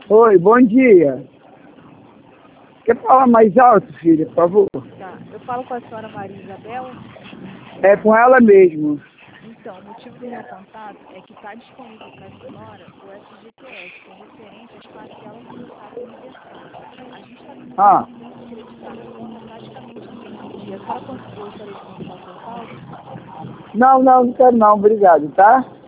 Oi, bom dia. Quer falar mais alto, filha, por favor? Tá. Eu falo com a senhora Maria Isabel. É com ela mesmo. Então, o motivo do meu contato é que está disponível para a senhora o FGTS, que é referente às parcelas do Estado Universal. A gente está com Ah, crédito na conta praticamente no mesmo dia. A senhora gostaria de continuar o seu saldo? não quero não, obrigado, tá?